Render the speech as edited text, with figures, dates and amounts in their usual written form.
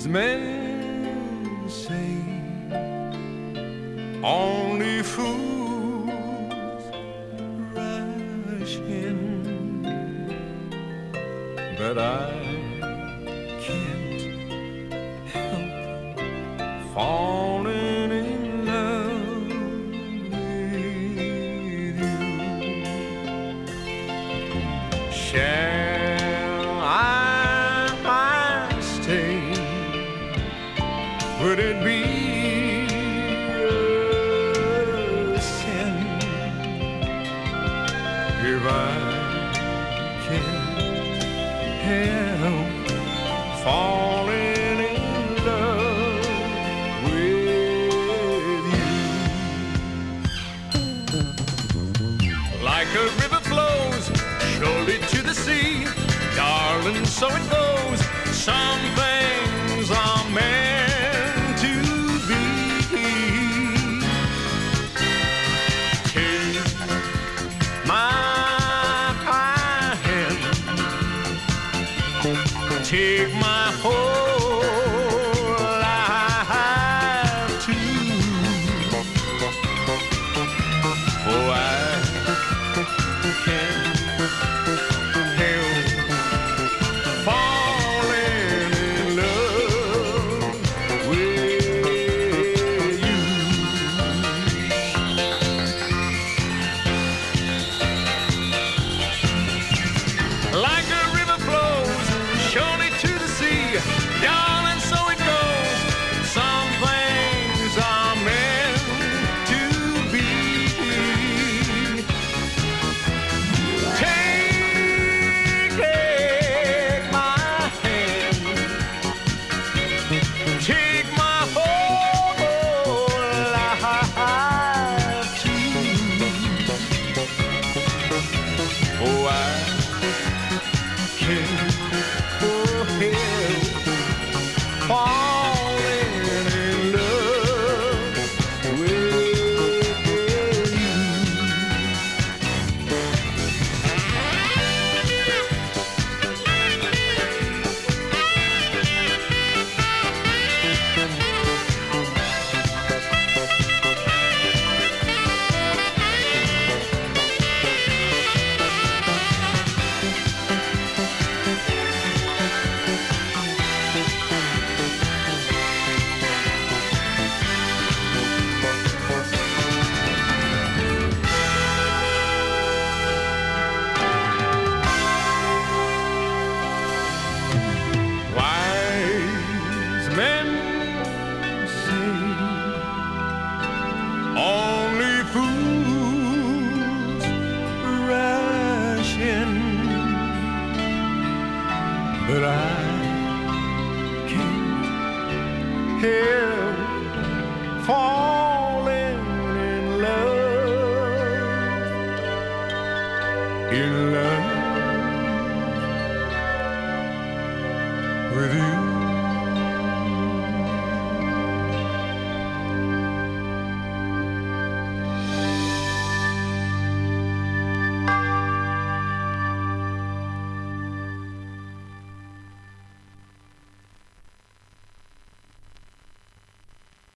men say only fools rush in, but I can't help falling in love with you. Shall I stay? Would it be a sin if I can't help falling in love with you? Like a river flows surely to the sea, darling, so it goes. Some things are meant to be. Take my hand, take my whole life too. Oh, I can't help falling in love with you. Like a river flows surely to the sea, darling, so it goes. Some things are meant to be. Take my hand, take my whole life too. Oh, I can't help falling in love with you. Wise men say only fools rush in, but I can't help falling in love with you.